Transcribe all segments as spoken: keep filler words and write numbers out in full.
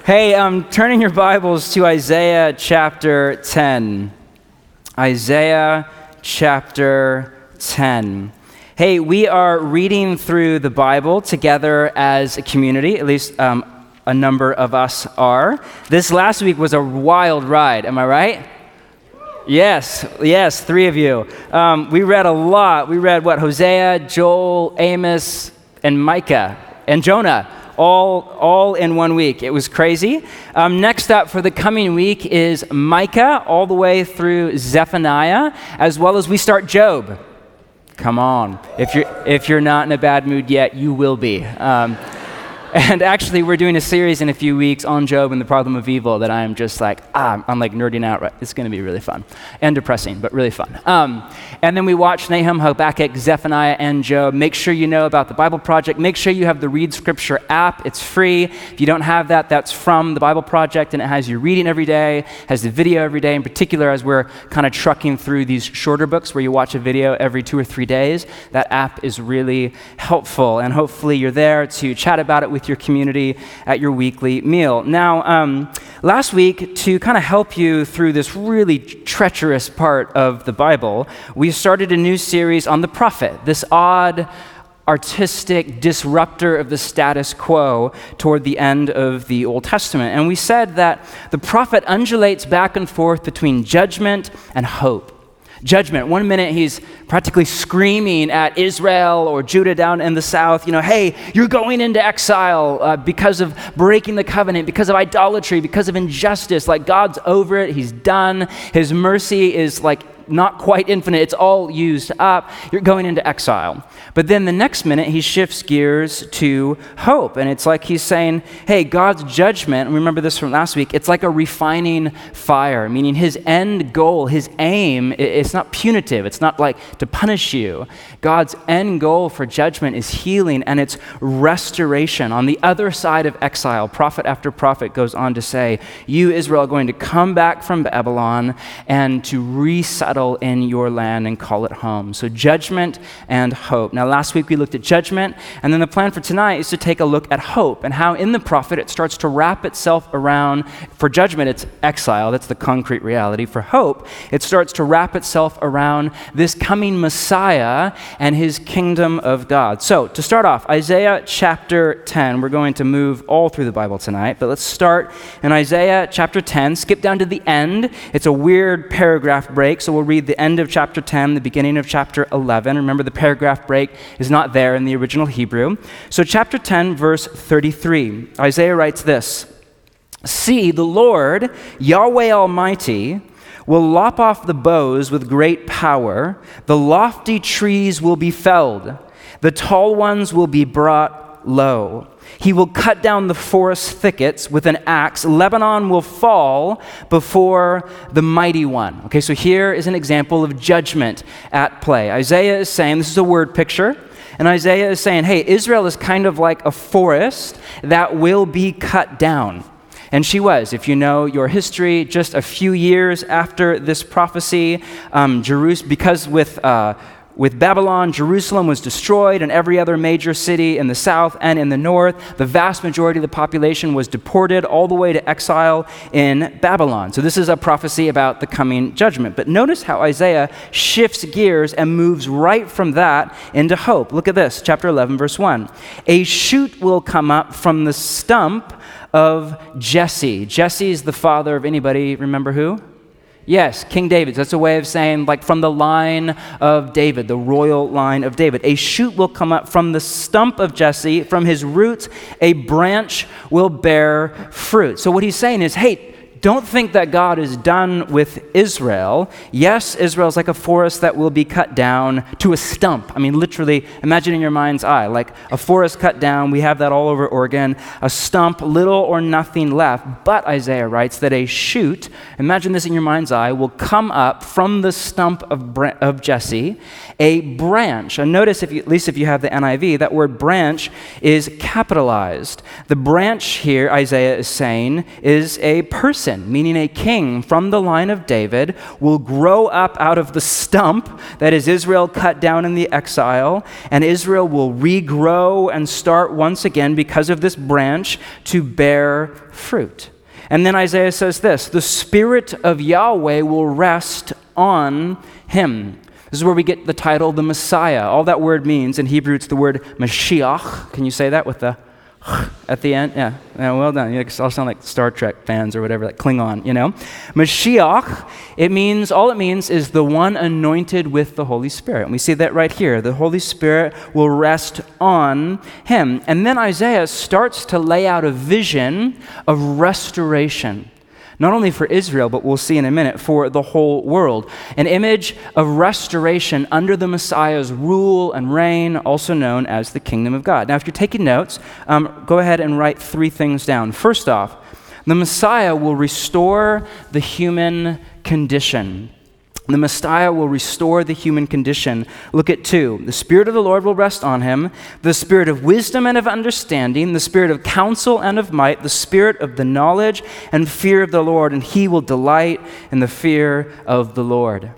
Hey, um, turning your Bibles to Isaiah chapter ten. Isaiah chapter ten. Hey, we are reading through the Bible together as a community, at least um, a number of us are. This last week was a wild ride, am I right? Yes, yes, three of you. Um, we read a lot. We read, what, Hosea, Joel, Amos, and Micah, and Jonah. All, all in one week. It was crazy. Um, next up for the coming week is Micah, all the way through Zephaniah, as well as we start Job. Come on. If you're, if you're not in a bad mood yet, you will be. Um, and actually, we're doing a series in a few weeks on Job and the problem of evil that I'm just like, ah, I'm like nerding out. Right? It's going to be really fun and depressing, but really fun. Um, and then we watch Nahum, Habakkuk, Zephaniah, and Job. Make sure you know about the Bible Project. Make sure you have the Read Scripture app. It's free. If you don't have that, that's from the Bible Project, and it has your reading every day, has the video every day. In particular, as we're kind of trucking through these shorter books where you watch a video every two or three days, that app is really helpful. And hopefully you're there to chat about it with your community at your weekly meal. Now, um, last week, to kind of help you through this really treacherous part of the Bible, we started a new series on the prophet, this odd, artistic disruptor of the status quo toward the end of the Old Testament. And we said that the prophet undulates back and forth between judgment and hope. Judgment. One minute he's practically screaming at Israel or Judah down in the south, you know, hey, you're going into exile uh, because of breaking the covenant, because of idolatry, because of injustice. Like, God's over it. He's done. His mercy is like not quite infinite. It's all used up. You're going into exile. But then the next minute, he shifts gears to hope. And it's like he's saying, hey, God's judgment, and remember this from last week, it's like a refining fire, meaning his end goal, his aim, it's not punitive. It's not like to punish you. God's end goal for judgment is healing, and it's restoration. On the other side of exile, prophet after prophet goes on to say, you, Israel, are going to come back from Babylon and to resettle in your land and call it home. So judgment and hope. Now, last week we looked at judgment, and then the plan for tonight is to take a look at hope and how in the prophet it starts to wrap itself around, for judgment it's exile, that's the concrete reality. For hope, it starts to wrap itself around this coming Messiah and his kingdom of God. So to start off, Isaiah chapter ten, we're going to move all through the Bible tonight, but let's start in Isaiah chapter ten, skip down to the end. It's a weird paragraph break, so we'll read the end of chapter ten, the beginning of chapter eleven. Remember, the paragraph break is not there in the original Hebrew. So chapter ten, verse thirty-three, Isaiah writes this, see, the Lord, Yahweh Almighty, will lop off the boughs with great power. The lofty trees will be felled. The tall ones will be brought low. He will cut down the forest thickets with an axe. Lebanon will fall before the mighty one. Okay, so here is an example of judgment at play. Isaiah is saying, this is a word picture, and Isaiah is saying, hey, Israel is kind of like a forest that will be cut down. And she was, if you know your history, just a few years after this prophecy, um, Jerusalem, because with uh, With Babylon, Jerusalem was destroyed, and every other major city in the south and in the north. The vast majority of the population was deported all the way to exile in Babylon. So this is a prophecy about the coming judgment. But notice how Isaiah shifts gears and moves right from that into hope. Look at this, chapter eleven, verse one. A shoot will come up from the stump of Jesse. Jesse is the father of anybody, remember who? Yes, King David. That's a way of saying, like, from the line of David, the royal line of David. A shoot will come up from the stump of Jesse. From his roots, a branch will bear fruit. So what he's saying is, hey, don't think that God is done with Israel. Yes, Israel is like a forest that will be cut down to a stump. I mean, literally, imagine in your mind's eye, like a forest cut down. We have that all over Oregon. A stump, little or nothing left. But Isaiah writes that a shoot, imagine this in your mind's eye, will come up from the stump of, of Jesse, a branch. And notice, if you, at least if you have the N I V, that word branch is capitalized. The branch here, Isaiah is saying, is a person. person, meaning a king from the line of David, will grow up out of the stump that is Israel cut down in the exile, and Israel will regrow and start once again because of this branch to bear fruit. And then Isaiah says this, the Spirit of Yahweh will rest on him. This is where we get the title, the Messiah. All that word means, in Hebrew, it's the word Mashiach. Can you say that with the at the end? Yeah, yeah, well done. You all sound like Star Trek fans or whatever, like Klingon, you know? Mashiach, it means, all it means is the one anointed with the Holy Spirit. And we see that right here. The Holy Spirit will rest on him. And then Isaiah starts to lay out a vision of restoration. Not only for Israel, but we'll see in a minute, for the whole world. An image of restoration under the Messiah's rule and reign, also known as the kingdom of God. Now, if you're taking notes, um, go ahead and write three things down. First off, the Messiah will restore the human condition. The Messiah will restore the human condition. Look at two. The Spirit of the Lord will rest on him, the Spirit of wisdom and of understanding, the Spirit of counsel and of might, the Spirit of the knowledge and fear of the Lord, and he will delight in the fear of the Lord.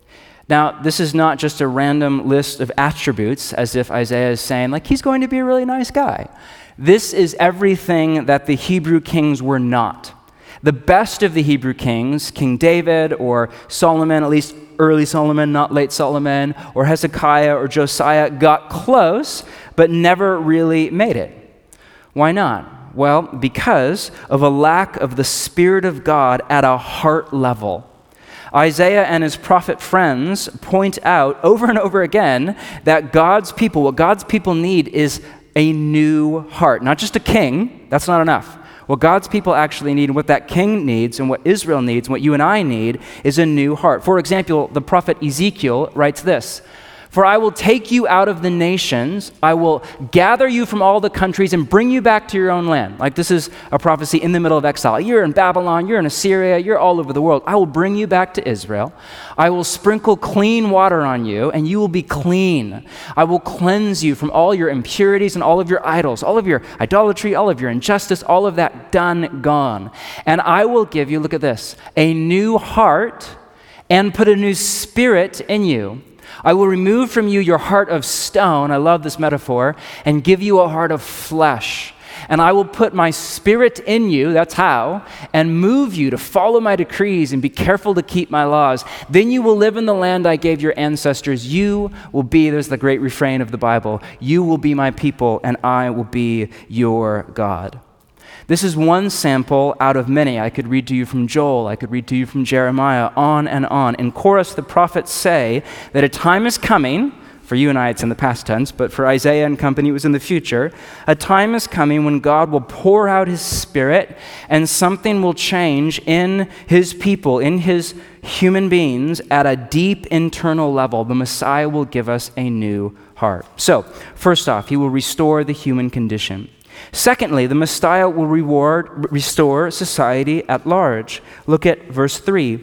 Now, this is not just a random list of attributes, as if Isaiah is saying, like, he's going to be a really nice guy. This is everything that the Hebrew kings were not. The best of the Hebrew kings, King David or Solomon, at least early Solomon, not late Solomon, or Hezekiah or Josiah, got close, but never really made it. Why not? Well, because of a lack of the Spirit of God at a heart level. Isaiah and his prophet friends point out over and over again that God's people, what God's people need is a new heart. Not just a king, that's not enough. What God's people actually need, and what that king needs, and what Israel needs, and what you and I need, is a new heart. For example, the prophet Ezekiel writes this, "For I will take you out of the nations, I will gather you from all the countries and bring you back to your own land." Like, this is a prophecy in the middle of exile. You're in Babylon, you're in Assyria, you're all over the world. I will bring you back to Israel. I will sprinkle clean water on you, and you will be clean. I will cleanse you from all your impurities and all of your idols, all of your idolatry, all of your injustice, all of that done, gone. And I will give you, look at this, a new heart and put a new spirit in you. I will remove from you your heart of stone, I love this metaphor, and give you a heart of flesh. And I will put my spirit in you, that's how, and move you to follow my decrees and be careful to keep my laws. Then you will live in the land I gave your ancestors. You will be, there's the great refrain of the Bible, you will be my people and I will be your God. This is one sample out of many. I could read to you from Joel, I could read to you from Jeremiah, on and on. In chorus, the prophets say that a time is coming, for you and I it's in the past tense, but for Isaiah and company it was in the future, a time is coming when God will pour out his Spirit and something will change in his people, in his human beings at a deep internal level. The Messiah will give us a new heart. So, first off, he will restore the human condition. Secondly, the Messiah will reward, restore society at large. Look at verse three.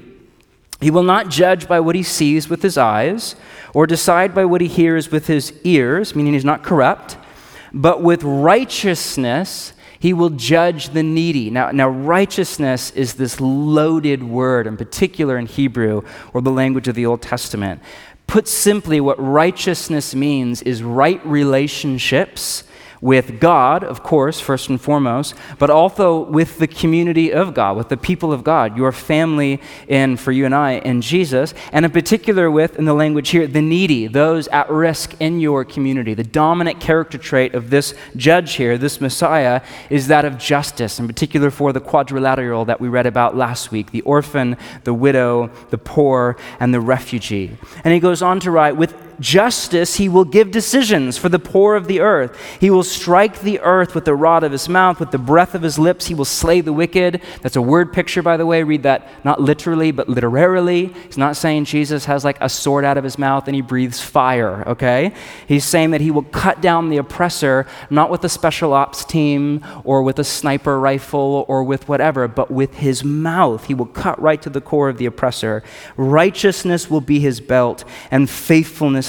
He will not judge by what he sees with his eyes, or decide by what he hears with his ears, meaning he's not corrupt, but with righteousness he will judge the needy. Now, now righteousness is this loaded word, in particular in Hebrew, or the language of the Old Testament. Put simply, what righteousness means is right relationships with God, of course, first and foremost, but also with the community of God, with the people of God, your family, and for you and I, in Jesus, and in particular with, in the language here, the needy, those at risk in your community. The dominant character trait of this judge here, this Messiah, is that of justice, in particular for the quadrilateral that we read about last week, the orphan, the widow, the poor, and the refugee. And he goes on to write, with justice he will give decisions for the poor of the earth. He will strike the earth with the rod of his mouth, with the breath of his lips he will slay the wicked. That's a word picture, by the way. Read that not literally, but literarily. He's not saying Jesus has like a sword out of his mouth and he breathes fire, okay? He's saying that he will cut down the oppressor, not with a special ops team or with a sniper rifle or with whatever, but with his mouth. He will cut right to the core of the oppressor. Righteousness will be his belt and faithfulness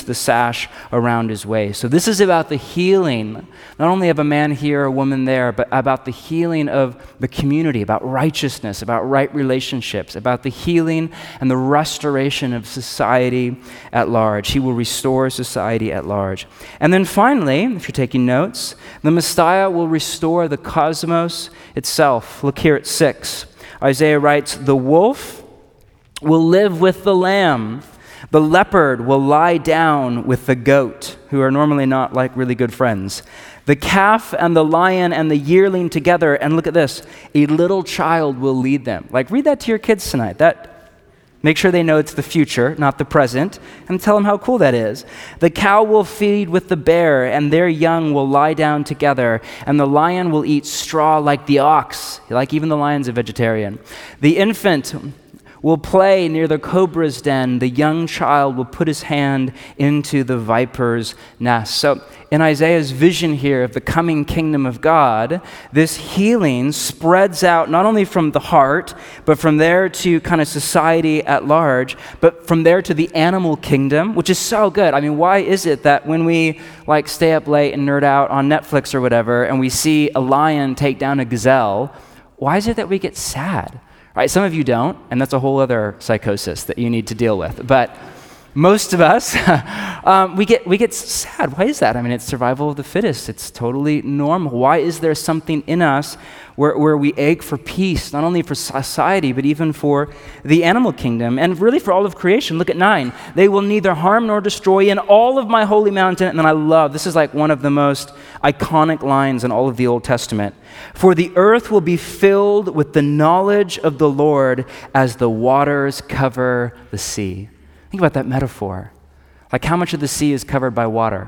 loose the sash around his waist. So this is about the healing, not only of a man here, a woman there, but about the healing of the community, about righteousness, about right relationships, about the healing and the restoration of society at large. He will restore society at large. And then finally, if you're taking notes, the Messiah will restore the cosmos itself. Look here at six. Isaiah writes, "The wolf will live with the lamb. The leopard will lie down with the goat," who are normally not like really good friends. "The calf and the lion and the yearling together," and look at this, "a little child will lead them." Like, read that to your kids tonight. That Make sure they know it's the future, not the present, and tell them how cool that is. "The cow will feed with the bear, and their young will lie down together, and the lion will eat straw like the ox." Like, even the lion's a vegetarian. "The infant will play near the cobra's den. The young child will put his hand into the viper's nest." So in Isaiah's vision here of the coming kingdom of God, this healing spreads out not only from the heart, but from there to kind of society at large, but from there to the animal kingdom, which is so good. I mean, why is it that when we like stay up late and nerd out on Netflix or whatever, and we see a lion take down a gazelle, why is it that we get sad? Right, some of you don't, and that's a whole other psychosis that you need to deal with. But most of us, um, we get we get sad. Why is that? I mean, it's survival of the fittest. It's totally normal. Why is there something in us where, where we ache for peace, not only for society, but even for the animal kingdom, and really for all of creation? Look at nine. "They will neither harm nor destroy in all of my holy mountain." And then I love, this is like one of the most iconic lines in all of the Old Testament. "For the earth will be filled with the knowledge of the Lord as the waters cover the sea." Think about that metaphor. Like, how much of the sea is covered by water?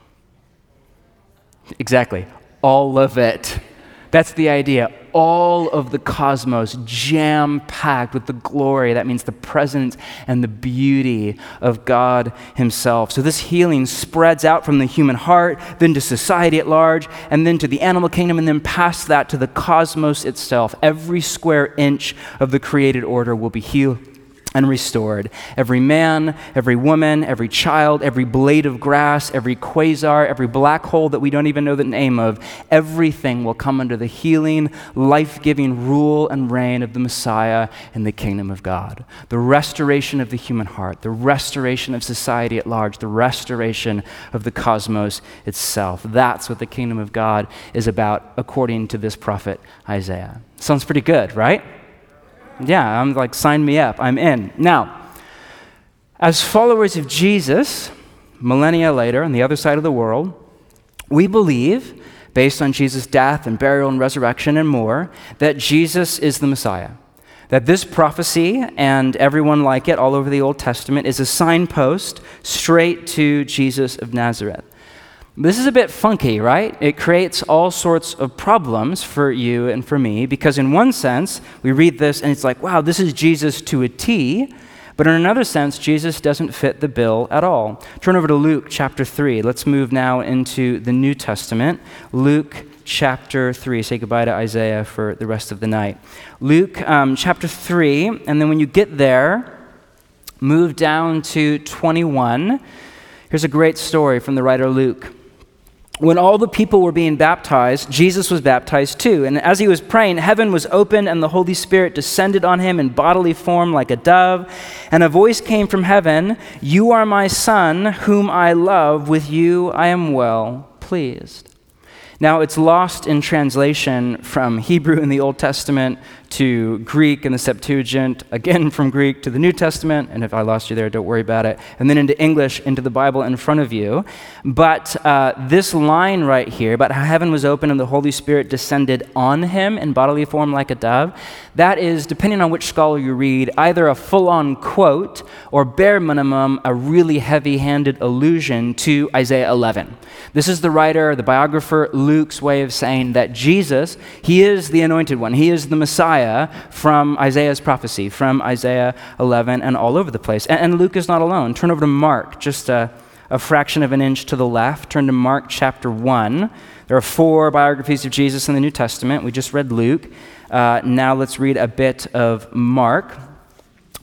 Exactly. All of it. That's the idea. All of the cosmos jam-packed with the glory. That means the presence and the beauty of God himself. So this healing spreads out from the human heart, then to society at large, and then to the animal kingdom, and then past that to the cosmos itself. Every square inch of the created order will be healed and restored. Every man, every woman, every child, every blade of grass, every quasar, every black hole that we don't even know the name of, everything will come under the healing, life-giving rule and reign of the Messiah in the kingdom of God. The restoration of the human heart, the restoration of society at large, the restoration of the cosmos itself. That's what the kingdom of God is about, according to this prophet Isaiah. Sounds pretty good, right? Yeah, I'm like, sign me up, I'm in. Now, as followers of Jesus, millennia later, on the other side of the world, we believe, based on Jesus' death and burial and resurrection and more, that Jesus is the Messiah. That this prophecy and everyone like it all over the Old Testament is a signpost straight to Jesus of Nazareth. This is a bit funky, right? It creates all sorts of problems for you and for me, because in one sense, we read this and it's like, wow, this is Jesus to a T, but in another sense, Jesus doesn't fit the bill at all. Turn over to Luke chapter three. Let's move now into the New Testament. Luke chapter three. Say goodbye to Isaiah for the rest of the night. Luke um, chapter three, and then when you get there, move down to twenty-one. Here's a great story from the writer Luke. When all the people were being baptized, Jesus was baptized too. And as he was praying, heaven was opened and the Holy Spirit descended on him in bodily form like a dove. And a voice came from heaven, "You are my son, whom I love. With you I am well pleased." Now, it's lost in translation from Hebrew in the Old Testament to Greek in the Septuagint, again from Greek to the New Testament, and if I lost you there, don't worry about it, and then into English, into the Bible in front of you. But uh, this line right here, about how heaven was open and the Holy Spirit descended on him in bodily form like a dove, that is, depending on which scholar you read, either a full-on quote or bare minimum, a really heavy-handed allusion to Isaiah eleven. This is the writer, the biographer, Luke's way of saying that Jesus, he is the anointed one, he is the Messiah from Isaiah's prophecy, from Isaiah eleven, and all over the place. And, and Luke is not alone. Turn over to Mark, just a, a fraction of an inch to the left. Turn to Mark chapter one. There are four biographies of Jesus in the New Testament. We just read Luke. Uh, now let's read a bit of Mark.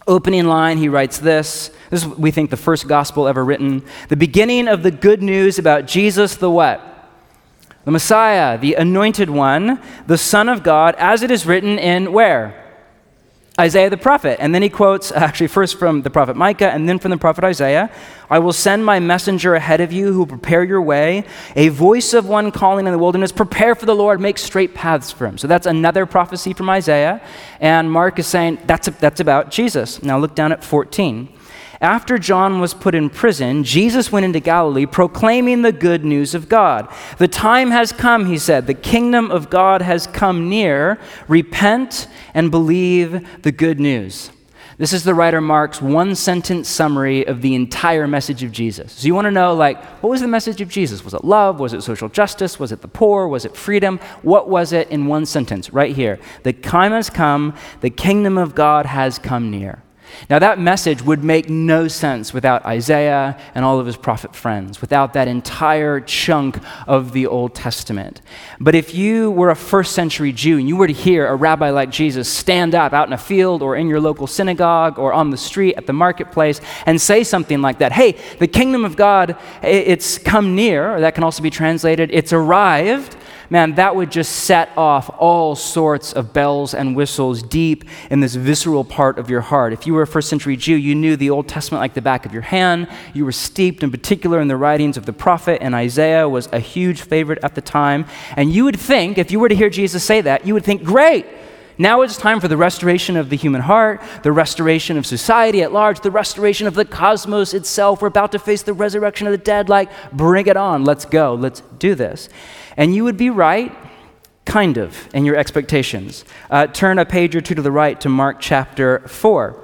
Opening line, he writes this. This is, we think, the first gospel ever written. The beginning of the good news about Jesus the what? The Messiah, the anointed one, the Son of God, as it is written in where? Isaiah the prophet. And then he quotes, actually first from the prophet Micah and then from the prophet Isaiah, I will send my messenger ahead of you who will prepare your way, a voice of one calling in the wilderness, prepare for the Lord, make straight paths for him. So that's another prophecy from Isaiah. And Mark is saying that's, that's about Jesus. Now look down at fourteen. After John was put in prison, Jesus went into Galilee proclaiming the good news of God. The time has come, he said. The kingdom of God has come near. Repent and believe the good news. This is the writer Mark's one-sentence summary of the entire message of Jesus. So you want to know, like, what was the message of Jesus? Was it love? Was it social justice? Was it the poor? Was it freedom? What was it in one sentence right here? The time has come. The kingdom of God has come near. Now that message would make no sense without Isaiah and all of his prophet friends, without that entire chunk of the Old Testament. But if you were a first century Jew and you were to hear a rabbi like Jesus stand up out in a field or in your local synagogue or on the street at the marketplace and say something like that, hey, the kingdom of God, it's come near, or that can also be translated, it's arrived, man, that would just set off all sorts of bells and whistles deep in this visceral part of your heart. If you were a first century Jew, you knew the Old Testament like the back of your hand. You were steeped in particular in the writings of the prophet, and Isaiah was a huge favorite at the time. And you would think, if you were to hear Jesus say that, you would think, great, now it's time for the restoration of the human heart, the restoration of society at large, the restoration of the cosmos itself. We're about to face the resurrection of the dead. Like, bring it on. Let's go. Let's do this. And you would be right, kind of, in your expectations. Uh, turn a page or two to the right to Mark chapter four.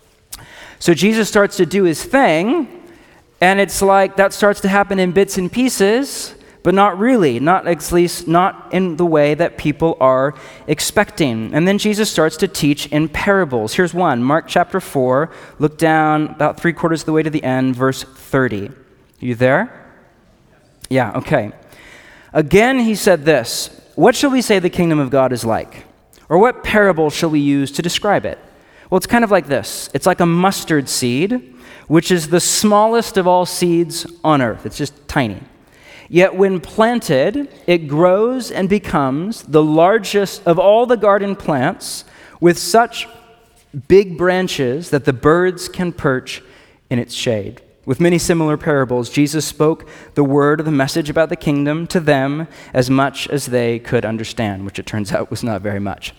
So Jesus starts to do his thing, and it's like that starts to happen in bits and pieces, but not really, not at least not in the way that people are expecting. And then Jesus starts to teach in parables. Here's one, Mark chapter four. Look down about three quarters of the way to the end, verse thirty. Are you there? Yeah, okay. Again, he said this, what shall we say the kingdom of God is like? Or what parable shall we use to describe it? Well, it's kind of like this. It's like a mustard seed, which is the smallest of all seeds on earth. It's just tiny. Yet when planted, it grows and becomes the largest of all the garden plants with such big branches that the birds can perch in its shade. With many similar parables, Jesus spoke the word of the message about the kingdom to them as much as they could understand, which it turns out was not very much.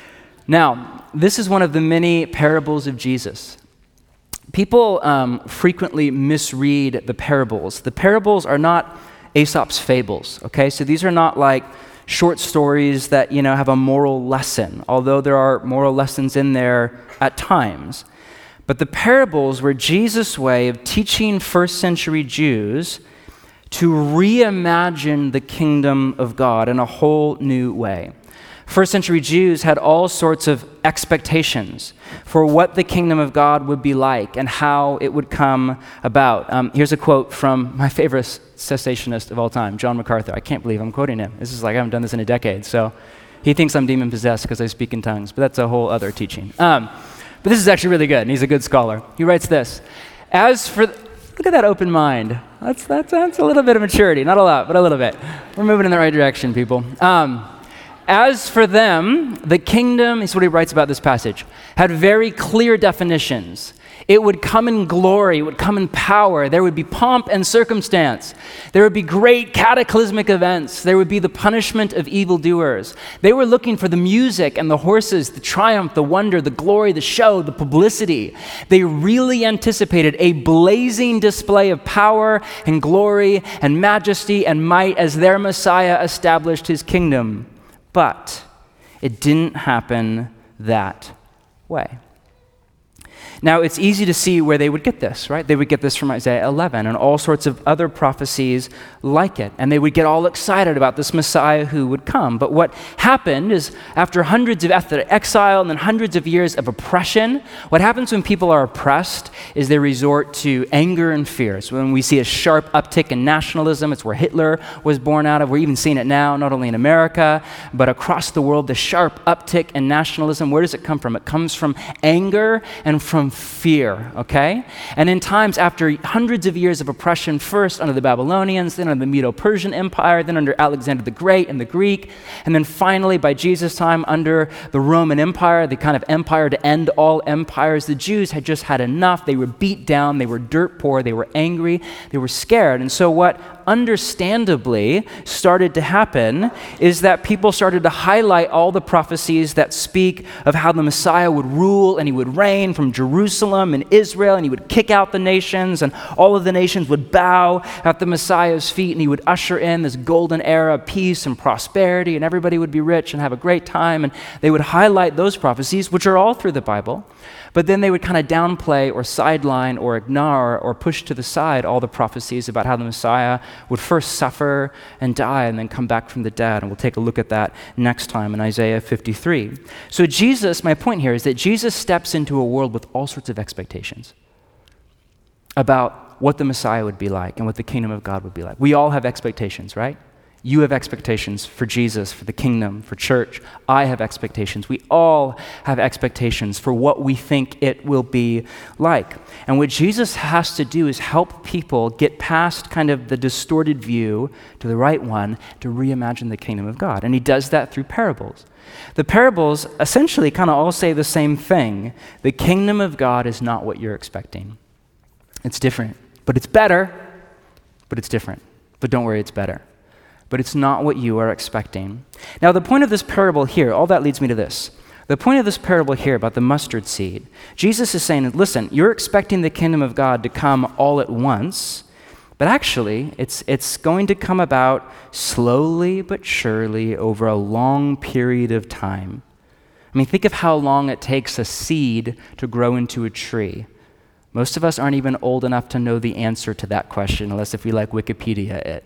Now, this is one of the many parables of Jesus. People um, frequently misread the parables. The parables are not Aesop's fables, okay? So these are not like short stories that, you know, have a moral lesson, although there are moral lessons in there at times. But the parables were Jesus' way of teaching first century Jews to reimagine the kingdom of God in a whole new way. First century Jews had all sorts of expectations for what the kingdom of God would be like and how it would come about. Um, here's a quote from my favorite cessationist of all time, John MacArthur. I can't believe I'm quoting him. This is like I haven't done this in a decade. So he thinks I'm demon-possessed because I speak in tongues, but that's a whole other teaching. Um, but this is actually really good, and he's a good scholar. He writes this, as for... The, look at that open mind. That's, that's, that's a little bit of maturity. Not a lot, but a little bit. We're moving in the right direction, people. Um, As for them, the kingdom, is what he writes about this passage, had very clear definitions. It would come in glory, it would come in power, there would be pomp and circumstance, there would be great cataclysmic events, there would be the punishment of evildoers. They were looking for the music and the horses, the triumph, the wonder, the glory, the show, the publicity. They really anticipated a blazing display of power and glory and majesty and might as their Messiah established his kingdom. But it didn't happen that way. Now, it's easy to see where they would get this, right? They would get this from Isaiah eleven and all sorts of other prophecies like it. And they would get all excited about this Messiah who would come. But what happened is after hundreds of after exile and then hundreds of years of oppression, what happens when people are oppressed is they resort to anger and fear. So when we see a sharp uptick in nationalism, it's where Hitler was born out of. We're even seeing it now, not only in America, but across the world, the sharp uptick in nationalism. Where does it come from? It comes from anger and from from fear, okay? And in times after hundreds of years of oppression, first under the Babylonians, then under the Medo-Persian Empire, then under Alexander the Great and the Greek, and then finally by Jesus' time under the Roman Empire, the kind of empire to end all empires, the Jews had just had enough. They were beat down, they were dirt poor, they were angry, they were scared. And so what understandably started to happen is that people started to highlight all the prophecies that speak of how the Messiah would rule and he would reign from Jerusalem and Israel, and he would kick out the nations, and all of the nations would bow at the Messiah's feet, and he would usher in this golden era of peace and prosperity, and everybody would be rich and have a great time. And they would highlight those prophecies, which are all through the Bible, but then they would kind of downplay or sideline or ignore or push to the side all the prophecies about how the Messiah would first suffer and die and then come back from the dead. And we'll take a look at that next time in Isaiah fifty-three. So Jesus, my point here is that Jesus steps into a world with all sorts of expectations about what the Messiah would be like and what the kingdom of God would be like. We all have expectations, right? You have expectations for Jesus, for the kingdom, for church. I have expectations. We all have expectations for what we think it will be like. And what Jesus has to do is help people get past kind of the distorted view to the right one to reimagine the kingdom of God. And he does that through parables. The parables essentially kind of all say the same thing. The kingdom of God is not what you're expecting. It's different, but it's better, but it's different. But don't worry, it's better. But it's not what you are expecting. Now, the point of this parable here, all that leads me to this. The point of this parable here about the mustard seed, Jesus is saying, listen, you're expecting the kingdom of God to come all at once, but actually, it's, it's going to come about slowly but surely over a long period of time. I mean, think of how long it takes a seed to grow into a tree. Most of us aren't even old enough to know the answer to that question, unless if we like Wikipedia it.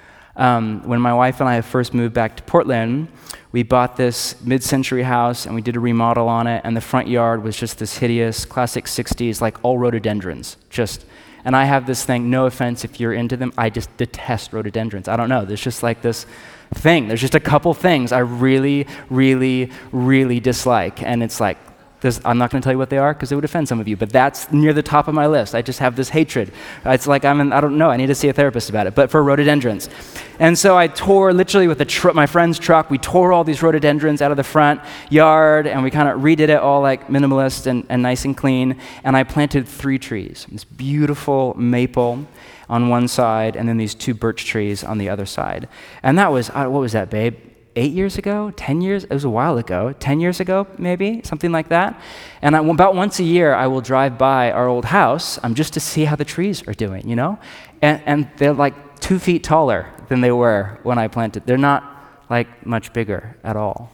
Um, when my wife and I first moved back to Portland, we bought this mid-century house and we did a remodel on it, and the front yard was just this hideous classic sixties, like all rhododendrons. Just, and I have this thing, no offense if you're into them, I just detest rhododendrons. I don't know, there's just like this thing. There's just a couple things I really, really, really dislike, and it's like, There's, I'm not going to tell you what they are because it would offend some of you, but that's near the top of my list. I just have this hatred. It's like, I'm in, I don't know, I need to see a therapist about it, but for rhododendrons. And so I tore, literally with the tr- my friend's truck, we tore all these rhododendrons out of the front yard, and we kind of redid it all like minimalist and, and nice and clean, and I planted three trees. This beautiful maple on one side, and then these two birch trees on the other side. And that was, uh, what was that, babe? Eight years ago, ten years, it was a while ago, ten years ago, maybe, something like that. And I, about once a year, I will drive by our old house um, just to see how the trees are doing, you know? And, and they're like two feet taller than they were when I planted. They're not like much bigger at all.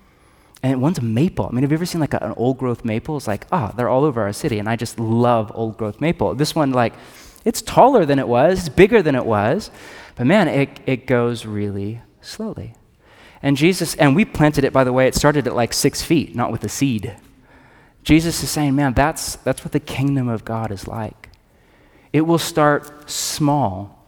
And one's a maple. I mean, have you ever seen like a, an old growth maple? It's like, ah, oh, they're all over our city, and I just love old growth maple. This one, like, it's taller than it was, it's bigger than it was, but man, it, it goes really slowly. And Jesus, and we planted it, by the way, it started at like six feet, not with a seed. Jesus is saying, man, that's, that's what the kingdom of God is like. It will start small.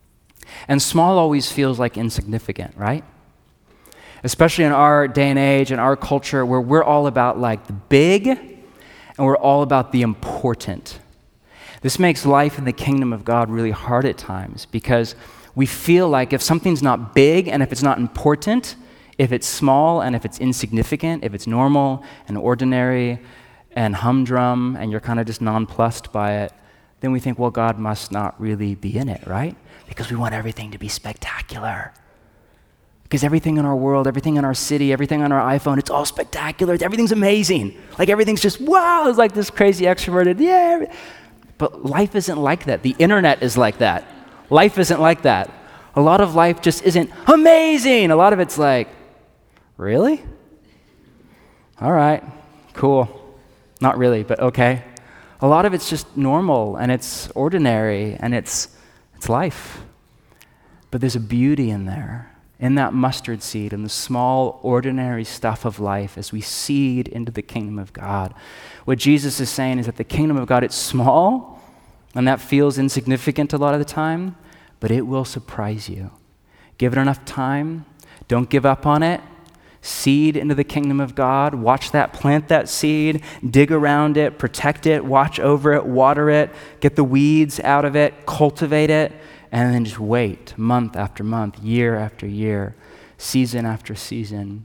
And small always feels like insignificant, right? Especially in our day and age, in our culture, where we're all about like the big, and we're all about the important. This makes life in the kingdom of God really hard at times, because we feel like if something's not big and if it's not important, if it's small and if it's insignificant, if it's normal and ordinary and humdrum and you're kind of just nonplussed by it, then we think, well, God must not really be in it, right? Because we want everything to be spectacular. Because everything in our world, everything in our city, everything on our iPhone, it's all spectacular. Everything's amazing. Like everything's just, wow, it's like this crazy extroverted, yeah. But life isn't like that. The internet is like that. Life isn't like that. A lot of life just isn't amazing. A lot of it's like, really? All right, cool. Not really, but okay. A lot of it's just normal, and it's ordinary, and it's it's life. But there's a beauty in there, in that mustard seed, in the small, ordinary stuff of life as we seed into the kingdom of God. What Jesus is saying is that the kingdom of God, it's small, and that feels insignificant a lot of the time, but it will surprise you. Give it enough time. Don't give up on it. seed into the kingdom of God. Watch that, plant that seed, dig around it, protect it, watch over it, water it, get the weeds out of it, cultivate it, and then just wait month after month, year after year, season after season.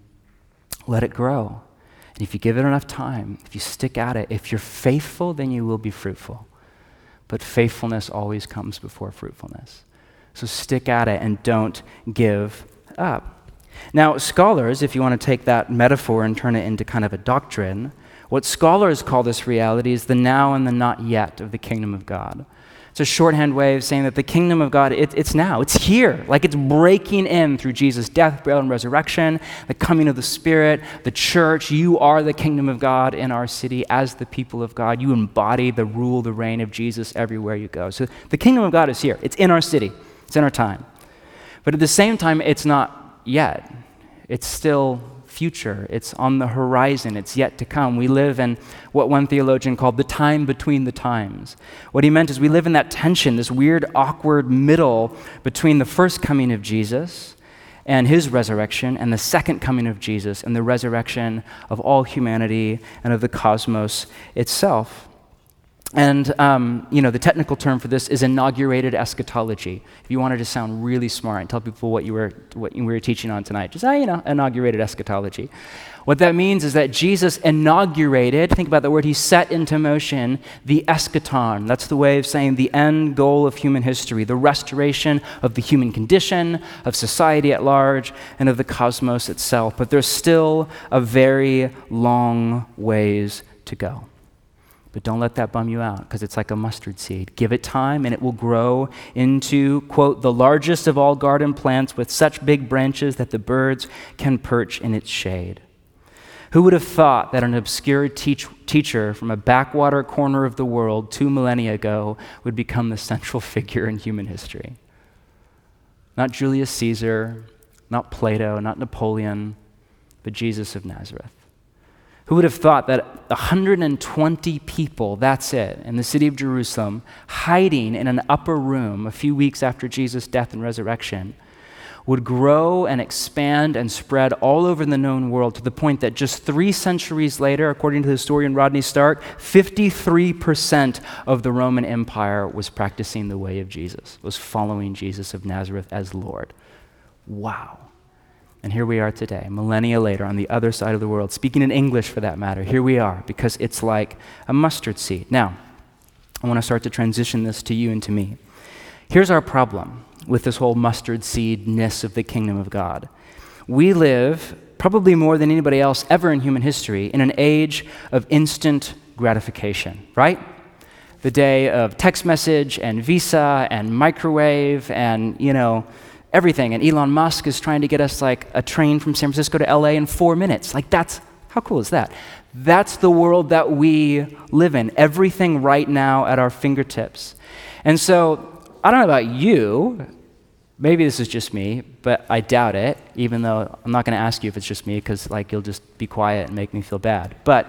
Let it grow. And if you give it enough time, if you stick at it, if you're faithful, then you will be fruitful. But faithfulness always comes before fruitfulness. So stick at it and don't give up. Now, scholars, if you want to take that metaphor and turn it into kind of a doctrine, what scholars call this reality is the now and the not yet of the kingdom of God. It's a shorthand way of saying that the kingdom of God, it, it's now, it's here. Like it's breaking in through Jesus' death, burial, and resurrection, the coming of the Spirit, the church. You are the kingdom of God in our city as the people of God. You embody the rule, the reign of Jesus everywhere you go. So the kingdom of God is here. It's in our city. It's in our time. But at the same time, it's not yet. It's still future. It's on the horizon. It's yet to come. We live in what one theologian called the time between the times. What he meant is we live in that tension, this weird, awkward middle between the first coming of Jesus and his resurrection and the second coming of Jesus and the resurrection of all humanity and of the cosmos itself. And, um, you know, the technical term for this is inaugurated eschatology. If you wanted to sound really smart and tell people what you were what you were teaching on tonight, just, ah, you know, inaugurated eschatology. What that means is that Jesus inaugurated, think about the word, he set into motion the eschaton. That's the way of saying the end goal of human history, the restoration of the human condition, of society at large, and of the cosmos itself. But there's still a very long ways to go. But don't let that bum you out, because it's like a mustard seed. Give it time, and it will grow into, quote, the largest of all garden plants with such big branches that the birds can perch in its shade. Who would have thought that an obscure teach- teacher from a backwater corner of the world two millennia ago would become the central figure in human history? Not Julius Caesar, not Plato, not Napoleon, but Jesus of Nazareth. Who would have thought that one hundred twenty people, that's it, in the city of Jerusalem, hiding in an upper room a few weeks after Jesus' death and resurrection, would grow and expand and spread all over the known world to the point that just three centuries later, according to the historian Rodney Stark, fifty-three percent of the Roman Empire was practicing the way of Jesus, was following Jesus of Nazareth as Lord. Wow. And here we are today, millennia later, on the other side of the world, speaking in English for that matter. Here we are, because it's like a mustard seed. Now, I want to start to transition this to you and to me. Here's our problem with this whole mustard seed-ness of the kingdom of God. We live, probably more than anybody else ever in human history, in an age of instant gratification, right? The day of text message and Visa and microwave and, you know, everything. And Elon Musk is trying to get us like a train from San Francisco to L A in four minutes. Like that's, how cool is that? That's the world that we live in. Everything right now at our fingertips. And so, I don't know about you, maybe this is just me, but I doubt it, even though I'm not going to ask you if it's just me, because like you'll just be quiet and make me feel bad. But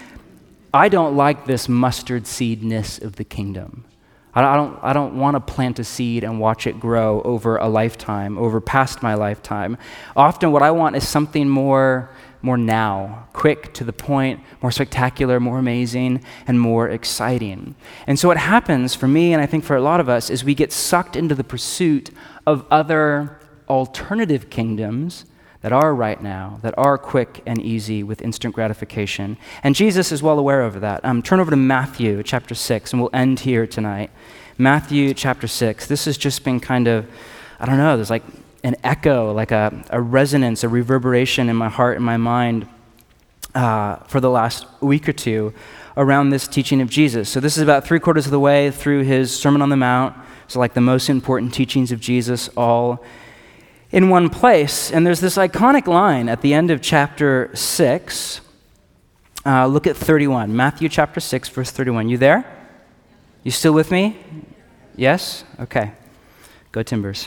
I don't like this mustard seed-ness of the kingdom. I don't, I don't want to plant a seed and watch it grow over a lifetime, over past my lifetime. Often what I want is something more, more now, quick, to the point, more spectacular, more amazing, and more exciting. And so what happens for me, and I think for a lot of us, is we get sucked into the pursuit of other alternative kingdoms that are right now, that are quick and easy with instant gratification. And Jesus is well aware of that. Um, turn over to Matthew chapter six, and we'll end here tonight. Matthew chapter six. This has just been kind of, I don't know, there's like an echo, like a, a resonance, a reverberation in my heart and my mind uh, for the last week or two around this teaching of Jesus. So this is about three quarters of the way through his Sermon on the Mount. So like the most important teachings of Jesus all in one place. And there's this iconic line at the end of chapter six. Uh, look at thirty-one. Matthew chapter six, verse thirty-one. You there? You still with me? Yes? Okay. Go Timbers.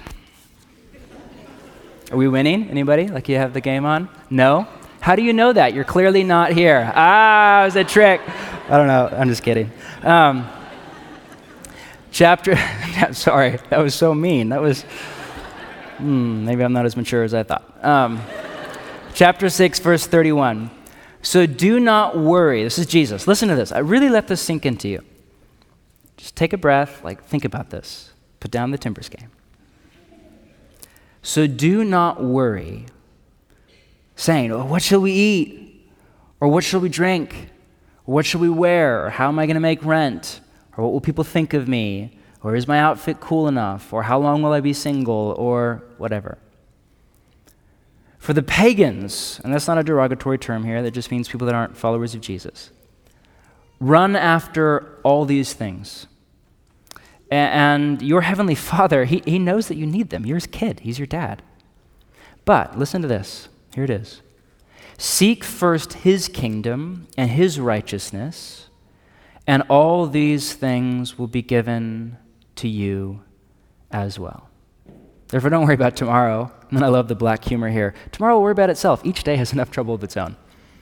Are we winning? Anybody? Like you have the game on? No? How do you know that? You're clearly not here. Ah, it was a trick. I don't know. I'm just kidding. Um, chapter, sorry, that was so mean. That was... Hmm, maybe I'm not as mature as I thought. Um, chapter six, verse thirty-one. So do not worry. This is Jesus. Listen to this. I really let this sink into you. Just take a breath, like think about this. Put down the Timbers game. So do not worry, saying, oh, what shall we eat? Or what shall we drink? Or what shall we wear? Or how am I going to make rent? Or what will people think of me? Or is my outfit cool enough? Or how long will I be single? Or whatever. For the pagans, and that's not a derogatory term here, that just means people that aren't followers of Jesus, run after all these things. And your heavenly Father, he, he knows that you need them. You're his kid. He's your dad. But listen to this. Here it is. Seek first his kingdom and his righteousness, and all these things will be given to you as well. Therefore, don't worry about tomorrow. And I love the black humor here. Tomorrow will worry about itself. Each day has enough trouble of its own.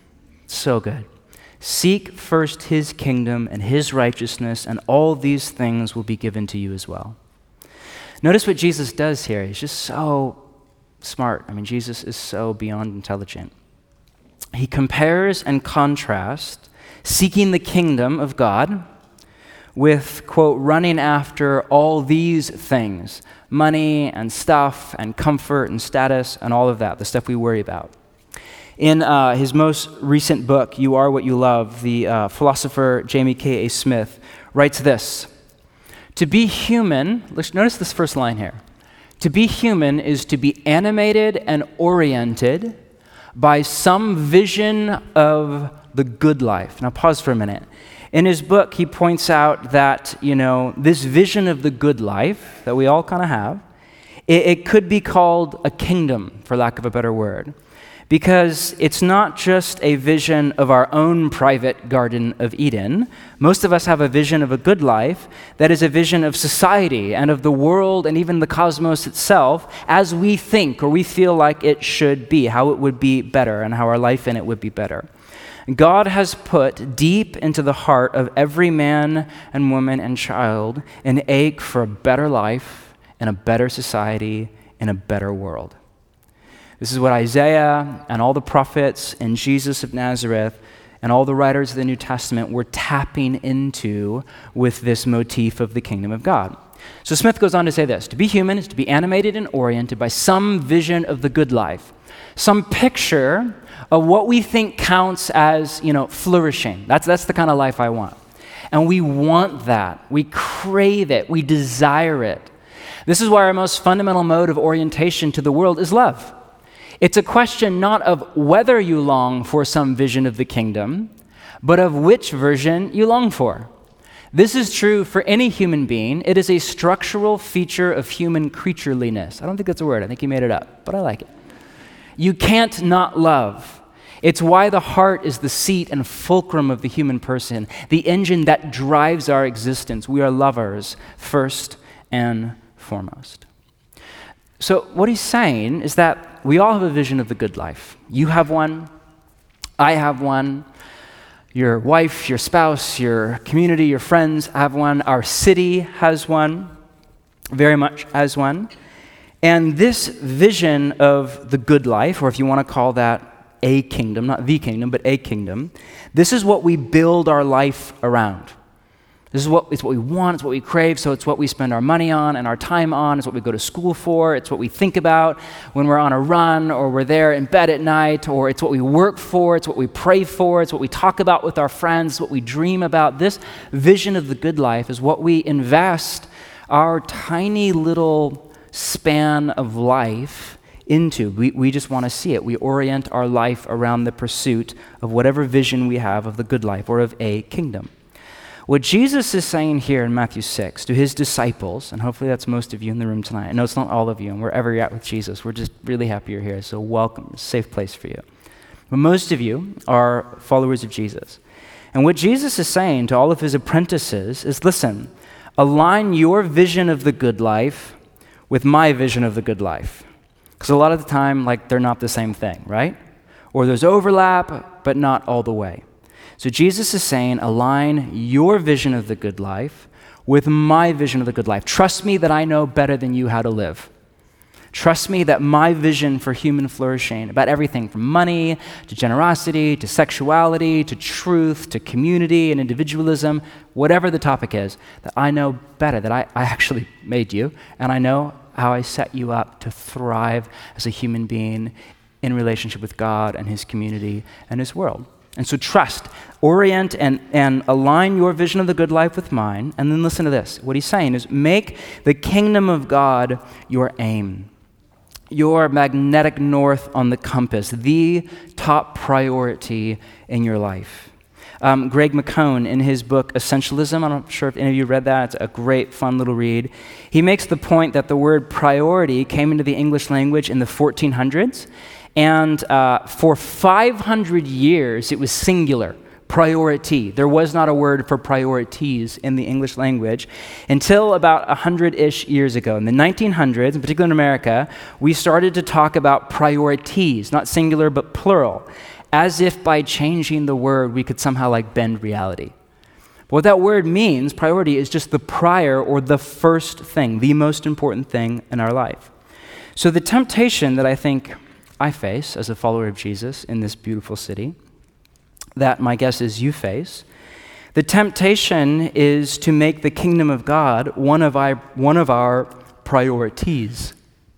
So good. Seek first his kingdom and his righteousness, and all these things will be given to you as well. Notice what Jesus does here. He's just so smart. I mean, Jesus is so beyond intelligent. He compares and contrasts seeking the kingdom of God with, quote, running after all these things, money and stuff and comfort and status and all of that, the stuff we worry about. In uh, his most recent book, You Are What You Love, the uh, philosopher Jamie K A Smith writes this: to be human, let's notice this first line here. To be human is to be animated and oriented by some vision of the good life. Now pause for a minute. In his book, he points out that, you know, this vision of the good life that we all kind of have, it, it could be called a kingdom, for lack of a better word. Because it's not just a vision of our own private Garden of Eden. Most of us have a vision of a good life that is a vision of society and of the world and even the cosmos itself as we think or we feel like it should be, how it would be better and how our life in it would be better. God has put deep into the heart of every man and woman and child an ache for a better life and a better society and a better world. This is what Isaiah and all the prophets and Jesus of Nazareth and all the writers of the New Testament were tapping into with this motif of the kingdom of God. So Smith goes on to say this: to be human is to be animated and oriented by some vision of the good life, some picture of what we think counts as, you know, flourishing. That's, that's the kind of life I want. And we want that. We crave it. We desire it. This is why our most fundamental mode of orientation to the world is love. It's a question not of whether you long for some vision of the kingdom, but of which version you long for. This is true for any human being. It is a structural feature of human creatureliness. I don't think that's a word. I think you made it up, but I like it. You can't not love. It's why the heart is the seat and fulcrum of the human person, the engine that drives our existence. We are lovers first and foremost. So what he's saying is that we all have a vision of the good life. You have one, I have one, your wife, your spouse, your community, your friends have one, our city has one, very much has one. And this vision of the good life, or if you want to call that a kingdom, not the kingdom, but a kingdom, this is what we build our life around. This is what, it's what we want, it's what we crave, so it's what we spend our money on and our time on, it's what we go to school for, it's what we think about when we're on a run or we're there in bed at night, or it's what we work for, it's what we pray for, it's what we talk about with our friends, it's what we dream about. This vision of the good life is what we invest our tiny little span of life into. We, we just want to see it. We orient our life around the pursuit of whatever vision we have of the good life or of a kingdom. What Jesus is saying here in Matthew six to his disciples, and hopefully that's most of you in the room tonight. I know it's not all of you, and wherever you're at with Jesus, we're just really happy you're here, so welcome. It's a safe place for you. But most of you are followers of Jesus. And what Jesus is saying to all of his apprentices is, listen, align your vision of the good life with my vision of the good life. Because a lot of the time, like, they're not the same thing, right? Or there's overlap, but not all the way. So Jesus is saying, align your vision of the good life with my vision of the good life. Trust me that I know better than you how to live. Trust me that my vision for human flourishing, about everything from money to generosity to sexuality to truth to community and individualism, whatever the topic is, that I know better, that I, I actually made you, and I know how I set you up to thrive as a human being in relationship with God and his community and his world. And so trust, orient and, and align your vision of the good life with mine, and then listen to this. What he's saying is make the kingdom of God your aim, your magnetic north on the compass, the top priority in your life. Um, Greg McCone, in his book Essentialism, I'm not sure if any of you read that, it's a great, fun little read. He makes the point that the word priority came into the English language in the fourteen hundreds, and uh, for five hundred years it was singular, priority. There was not a word for priorities in the English language until about one hundred-ish years ago. In the nineteen hundreds, in particular in America, we started to talk about priorities, not singular but plural, as if by changing the word we could somehow like bend reality. But what that word means, priority, is just the prior or the first thing, the most important thing in our life. So the temptation that I think I face as a follower of Jesus in this beautiful city, that my guess is you face, the temptation is to make the kingdom of God one of our, one of our priorities,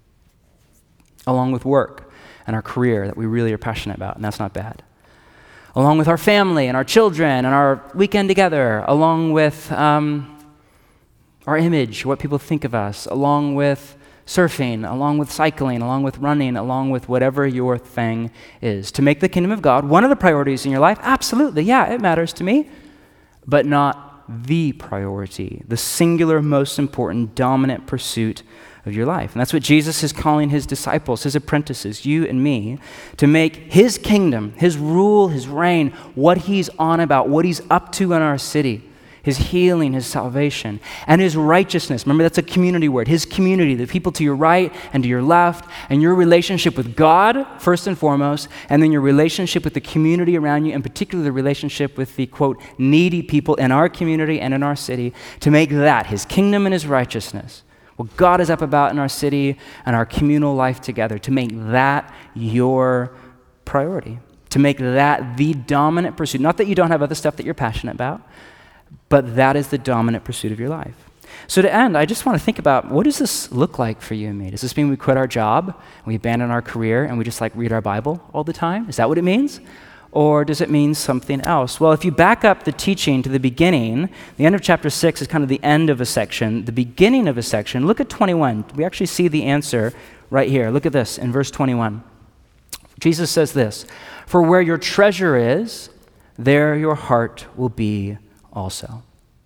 along with work and our career that we really are passionate about, and that's not bad. Along with our family and our children and our weekend together, along with um, our image, what people think of us, along with surfing, along with cycling, along with running, along with whatever your thing is. To make the kingdom of God one of the priorities in your life, absolutely, yeah, it matters to me, but not the priority, the singular, most important, dominant pursuit of your life. And that's what Jesus is calling his disciples, his apprentices, you and me, to make his kingdom, his rule, his reign, what he's on about, what he's up to in our city, his healing, his salvation, and his righteousness. Remember, that's a community word. His community, the people to your right and to your left, and your relationship with God, first and foremost, and then your relationship with the community around you, and particularly the relationship with the, quote, needy people in our community and in our city, to make that his kingdom and his righteousness, what God is up about in our city and our communal life together, to make that your priority, to make that the dominant pursuit. Not that you don't have other stuff that you're passionate about, but that is the dominant pursuit of your life. So to end, I just want to think about, what does this look like for you and me? Does this mean we quit our job, we abandon our career, and we just like read our Bible all the time? Is that what it means? Or does it mean something else? Well, if you back up the teaching to the beginning, the end of chapter six is kind of the end of a section. The beginning of a section, look at twenty-one. We actually see the answer right here. Look at this in verse twenty-one. Jesus says this, "For where your treasure is, there your heart will be also."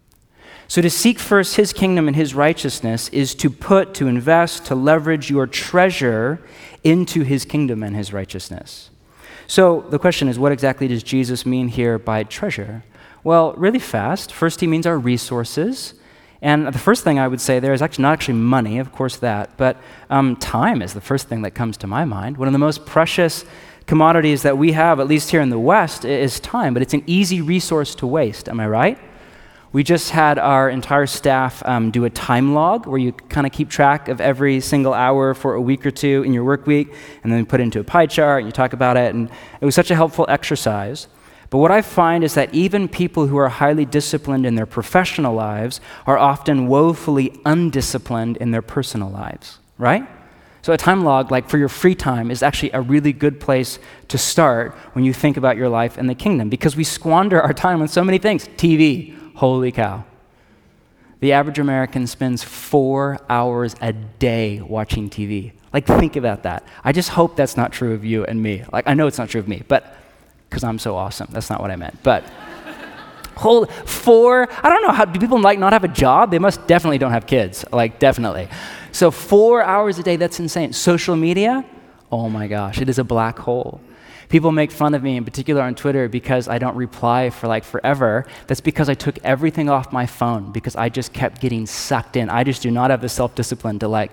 So to seek first his kingdom and his righteousness is to put, to invest, to leverage your treasure into his kingdom and his righteousness. So the question is, what exactly does Jesus mean here by treasure? Well, really fast, first he means our resources. And the first thing I would say there is actually not actually money, of course that, but um, time is the first thing that comes to my mind. One of the most precious commodities that we have, at least here in the West, is time, but it's an easy resource to waste, am I right? We just had our entire staff um, do a time log where you kind of keep track of every single hour for a week or two in your work week, and then put it into a pie chart, and you talk about it, and it was such a helpful exercise. But what I find is that even people who are highly disciplined in their professional lives are often woefully undisciplined in their personal lives, right? So a time log, like for your free time, is actually a really good place to start when you think about your life in the kingdom, because we squander our time on so many things. T V, holy cow. The average American spends four hours a day watching T V. Like, think about that. I just hope that's not true of you and me. Like, I know it's not true of me, but because I'm so awesome. That's not what I meant. But whole four, I don't know, how do people like not have a job? They must definitely don't have kids, like definitely. So four hours a day, that's insane. Social media, oh my gosh, it is a black hole. People make fun of me, in particular on Twitter, because I don't reply for like forever. That's because I took everything off my phone because I just kept getting sucked in. I just do not have the self-discipline to like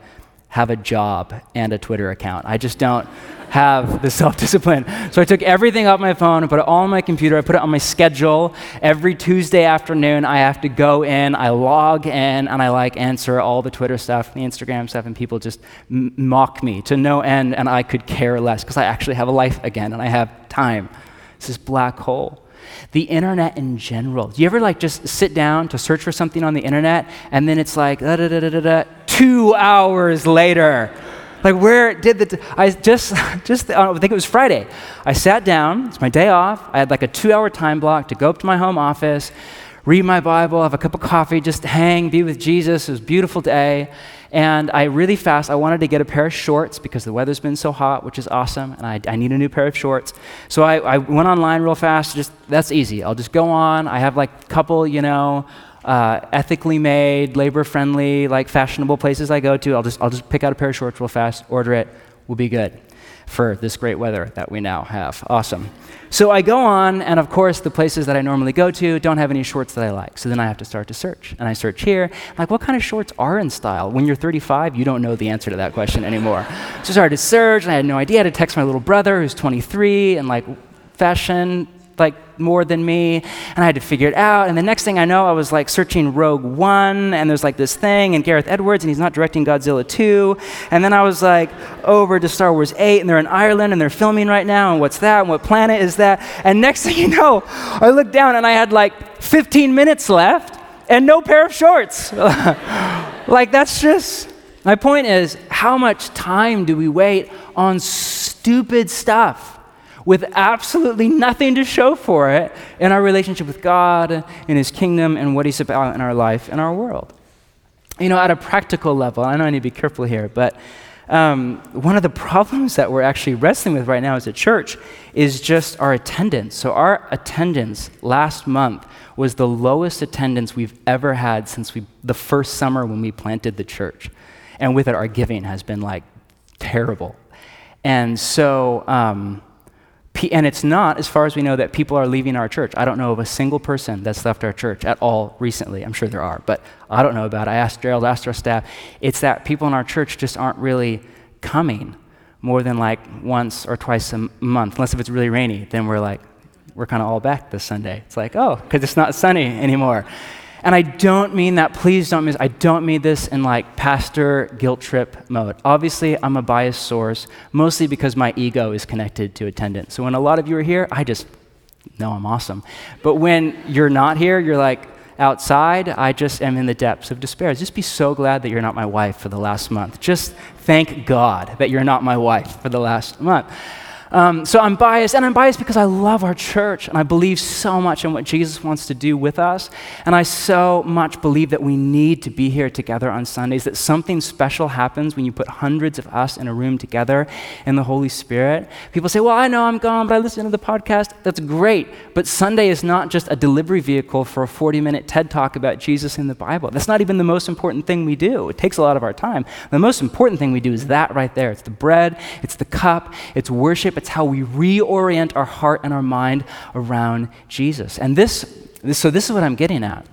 have a job and a Twitter account. I just don't have the self-discipline. So I took everything off my phone and put it all on my computer. I put it on my schedule. Every Tuesday afternoon, I have to go in, I log in, and I like answer all the Twitter stuff, the Instagram stuff, and people just m- mock me to no end, and I could care less because I actually have a life again, and I have time. It's this black hole. The internet in general. Do you ever like just sit down to search for something on the internet, and then it's like, da, da, da, da, da, two hours later? Like, where did the, t- I just, just, I think it was Friday. I sat down, it's my day off. I had like a two hour time block to go up to my home office, read my Bible, have a cup of coffee, just hang, be with Jesus. It was a beautiful day. And I really fast, I wanted to get a pair of shorts because the weather's been so hot, which is awesome, and I, I need a new pair of shorts. So I, I went online real fast, just, that's easy. I'll just go on. I have like a couple, you know, uh, ethically made, labor-friendly, like fashionable places I go to. I'll just, I'll just pick out a pair of shorts real fast, order it, we'll be good for this great weather that we now have. Awesome. So I go on, and of course, the places that I normally go to don't have any shorts that I like. So then I have to start to search. And I search here, like, what kind of shorts are in style? When you're thirty-five, you don't know the answer to that question anymore. So I started to search, and I had no idea. I had to text my little brother, who's twenty-three, and like fashion, like more than me, and I had to figure it out. And the next thing I know, I was like searching Rogue One, and there's like this thing, and Gareth Edwards, and he's not directing Godzilla two. And then I was like over to Star Wars eight, and they're in Ireland, and they're filming right now, and what's that, and what planet is that? And next thing you know, I looked down, and I had like fifteen minutes left, and no pair of shorts. Like, that's just, my point is, how much time do we wait on stupid stuff with absolutely nothing to show for it in our relationship with God, in his kingdom, and what he's about in our life and our world? You know, at a practical level, I know I need to be careful here, but um, one of the problems that we're actually wrestling with right now as a church is just our attendance. So our attendance last month was the lowest attendance we've ever had since we, the first summer when we planted the church. And with it, our giving has been like terrible. And so, um, And it's not, as far as we know, that people are leaving our church. I don't know of a single person that's left our church at all recently. I'm sure there are, but I don't know about it. I asked Gerald, asked our staff. It's that people in our church just aren't really coming more than like once or twice a month. Unless if it's really rainy, then we're like, we're kind of all back this Sunday. It's like, oh, because it's not sunny anymore. And I don't mean that, please don't miss, I don't mean this in like pastor guilt trip mode. Obviously, I'm a biased source, mostly because my ego is connected to attendance. So when a lot of you are here, I just know I'm awesome. But when you're not here, you're like outside, I just am in the depths of despair. Just be so glad that you're not my wife for the last month. Just thank God that you're not my wife for the last month. Um, so I'm biased, and I'm biased because I love our church, and I believe so much in what Jesus wants to do with us, and I so much believe that we need to be here together on Sundays, that something special happens when you put hundreds of us in a room together in the Holy Spirit. People say, well, I know I'm gone, but I listen to the podcast. That's great, but Sunday is not just a delivery vehicle for a forty-minute TED Talk about Jesus in the Bible. That's not even the most important thing we do. It takes a lot of our time. The most important thing we do is that right there. It's the bread, it's the cup, it's worship, it's how we reorient our heart and our mind around Jesus. And this, this, so this is what I'm getting at.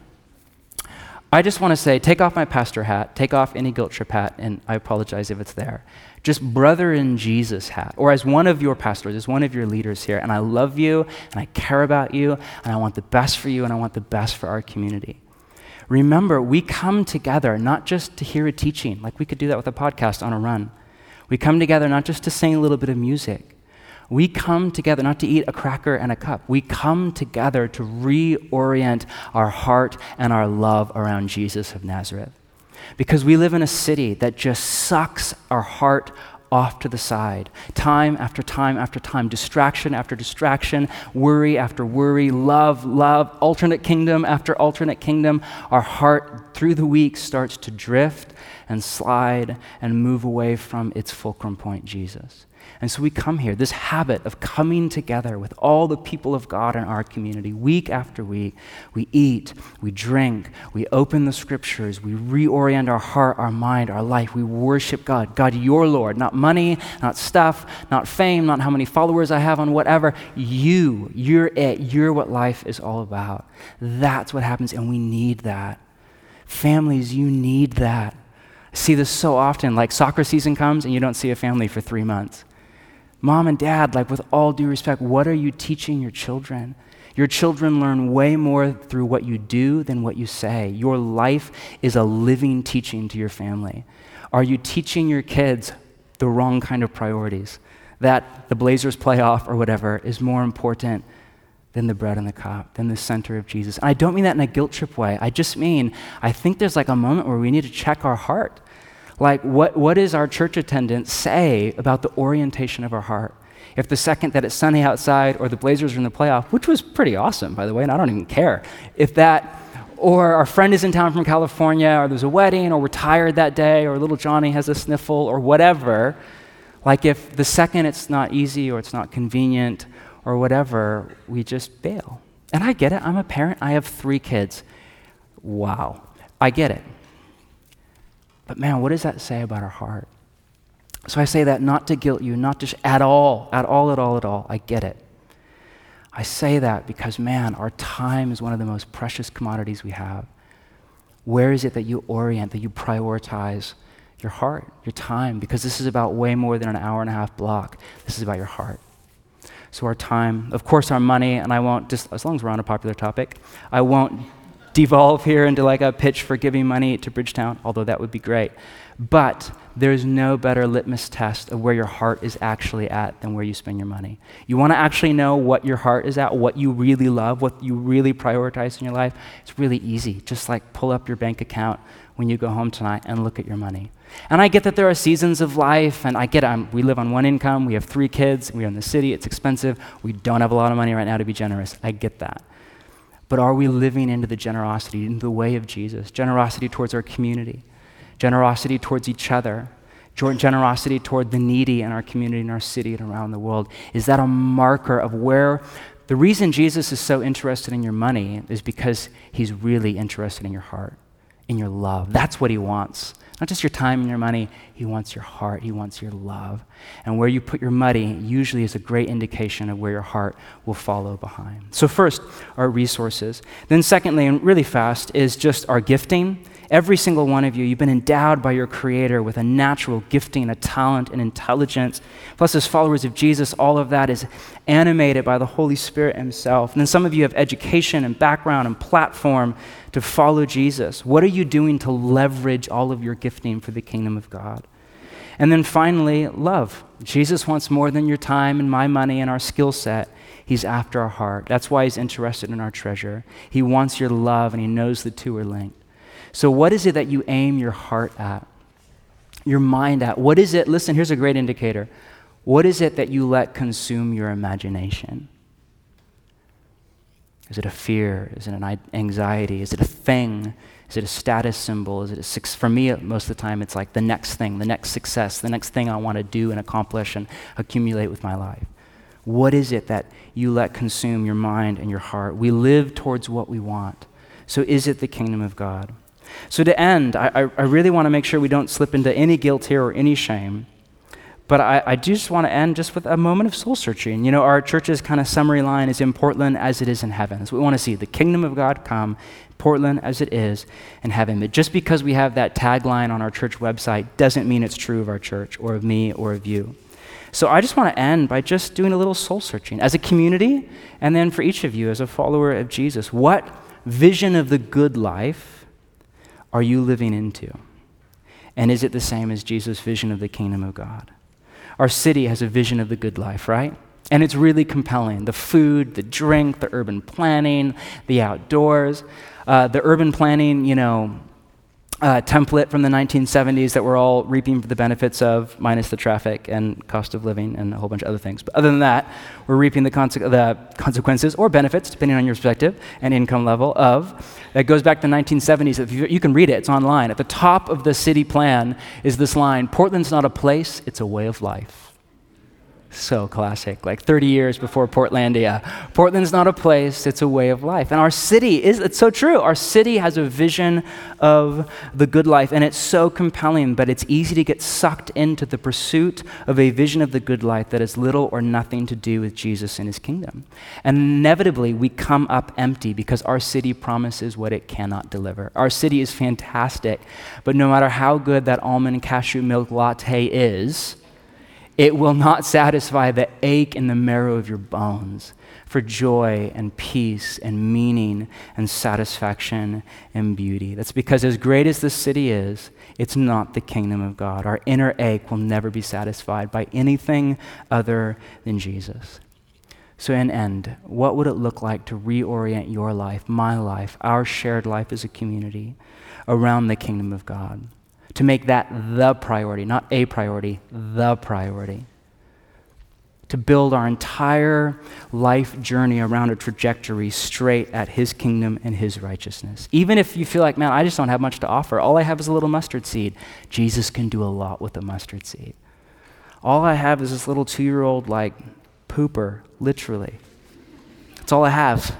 I just want to say, take off my pastor hat, take off any guilt trip hat, and I apologize if it's there. Just brother in Jesus hat, or as one of your pastors, as one of your leaders here, and I love you, and I care about you, and I want the best for you, and I want the best for our community. Remember, we come together not just to hear a teaching, like we could do that with a podcast on a run. We come together not just to sing a little bit of music. We come together not to eat a cracker and a cup. We come together to reorient our heart and our love around Jesus of Nazareth. Because we live in a city that just sucks our heart off to the side. Time after time after time, distraction after distraction, worry after worry, love, love, alternate kingdom after alternate kingdom. Our heart through the week starts to drift and slide and move away from its fulcrum point, Jesus. And so we come here, this habit of coming together with all the people of God in our community, week after week. We eat, we drink, we open the scriptures, we reorient our heart, our mind, our life. We worship God. God, your Lord, not money, not stuff, not fame, not how many followers I have on whatever. You, you're it. You're what life is all about. That's what happens, and we need that. Families, you need that. I see this so often, like soccer season comes and you don't see a family for three months. Mom and dad, like with all due respect, what are you teaching your children? Your children learn way more through what you do than what you say. Your life is a living teaching to your family. Are you teaching your kids the wrong kind of priorities? That the Blazers playoff or whatever is more important than the bread and the cup, than the center of Jesus. And I don't mean that in a guilt trip way. I just mean, I think there's like a moment where we need to check our heart. Like, what, what does our church attendance say about the orientation of our heart? If the second that it's sunny outside or the Blazers are in the playoff, which was pretty awesome, by the way, and I don't even care, if that, or our friend is in town from California, or there's a wedding, or we're tired that day, or little Johnny has a sniffle, or whatever, like if the second it's not easy or it's not convenient or whatever, we just bail. And I get it. I'm a parent. I have three kids. Wow. I get it. But man, what does that say about our heart? So I say that not to guilt you, not to sh- at all, at all, at all, at all. I get it. I say that because, man, our time is one of the most precious commodities we have. Where is it that you orient, that you prioritize your heart, your time? Because this is about way more than an hour and a half block. This is about your heart. So our time, of course our money, and I won't, just as long as we're on a popular topic, I won't devolve here into like a pitch for giving money to Bridgetown, although that would be great. But there's no better litmus test of where your heart is actually at than where you spend your money. You want to actually know what your heart is at, what you really love, what you really prioritize in your life? It's really easy. Just like pull up your bank account when you go home tonight and look at your money. And I get that there are seasons of life, and I get it. I'm, we live on one income, we have three kids, we're in the city, it's expensive, we don't have a lot of money right now to be generous. I get that. But are we living into the generosity, into the way of Jesus? Generosity towards our community, generosity towards each other, generosity toward the needy in our community, in our city, and around the world. Is that a marker of where the reason Jesus is so interested in your money is because he's really interested in your heart, in your love. That's what he wants. Not just your time and your money, he wants your heart, he wants your love. And where you put your money usually is a great indication of where your heart will follow behind. So first, our resources. Then secondly, and really fast, is just our gifting. Every single one of you, you've been endowed by your Creator with a natural gifting, a talent, and intelligence. Plus, as followers of Jesus, all of that is animated by the Holy Spirit himself. And then some of you have education and background and platform to follow Jesus. What are you doing to leverage all of your gifting for the kingdom of God? And then finally, love. Jesus wants more than your time and my money and our skill set. He's after our heart. That's why he's interested in our treasure. He wants your love, and he knows the two are linked. So what is it that you aim your heart at, your mind at? What is it? Listen, here's a great indicator. What is it that you let consume your imagination? Is it a fear? Is it an anxiety? Is it a thing? Is it a status symbol? Is it a six? For me, most of the time, it's like the next thing, the next success, the next thing I want to do and accomplish and accumulate with my life. What is it that you let consume your mind and your heart? We live towards what we want. So is it the kingdom of God? So to end, I, I really want to make sure we don't slip into any guilt here or any shame. But I, I do just want to end just with a moment of soul searching. You know, our church's kind of summary line is in Portland as it is in heaven. So we want to see the kingdom of God come, Portland as it is in heaven. But just because we have that tagline on our church website doesn't mean it's true of our church or of me or of you. So I just want to end by just doing a little soul searching as a community, and then for each of you as a follower of Jesus. What vision of the good life are you living into? And is it the same as Jesus' vision of the kingdom of God? Our city has a vision of the good life, right? And it's really compelling. The food, the drink, the urban planning, the outdoors. Uh, the urban planning, you know, uh, template from the nineteen seventies that we're all reaping the benefits of, minus the traffic and cost of living and a whole bunch of other things. But other than that, we're reaping the, conse- the consequences or benefits, depending on your perspective and income level of. That goes back to the nineteen seventies. If you, you can read it, it's online. At the top of the city plan is this line, Portland's not a place, it's a way of life. So classic, like thirty years before Portlandia. Portland's not a place, it's a way of life. And our city is, it's so true. Our city has a vision of the good life, and it's so compelling, but it's easy to get sucked into the pursuit of a vision of the good life that has little or nothing to do with Jesus and his kingdom. And inevitably, we come up empty because our city promises what it cannot deliver. Our city is fantastic, but no matter how good that almond cashew milk latte is, it will not satisfy the ache in the marrow of your bones for joy and peace and meaning and satisfaction and beauty. That's because as great as this city is, it's not the kingdom of God. Our inner ache will never be satisfied by anything other than Jesus. So in end, what would it look like to reorient your life, my life, our shared life as a community around the kingdom of God? To make that the priority, not a priority, the priority. To build our entire life journey around a trajectory straight at his kingdom and his righteousness. Even if you feel like, man, I just don't have much to offer. All I have is a little mustard seed. Jesus can do a lot with a mustard seed. All I have is this little two-year-old like pooper, literally. That's all I have.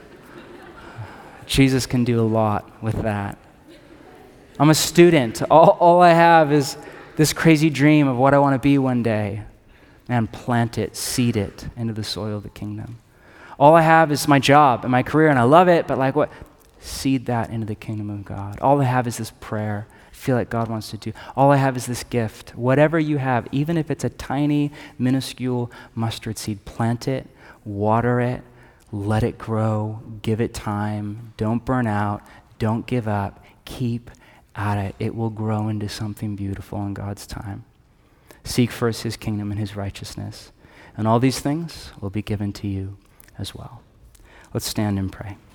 Jesus can do a lot with that. I'm a student. All, all I have is this crazy dream of what I want to be one day. And plant it, seed it into the soil of the kingdom. All I have is my job and my career, and I love it, but like what? Seed that into the kingdom of God. All I have is this prayer. I feel like God wants to do. All I have is this gift. Whatever you have, even if it's a tiny, minuscule mustard seed, plant it, water it, let it grow, give it time. Don't burn out. Don't give up. Keep at it. It will grow into something beautiful in God's time. Seek first his kingdom and his righteousness, and all these things will be given to you as well. Let's stand and pray.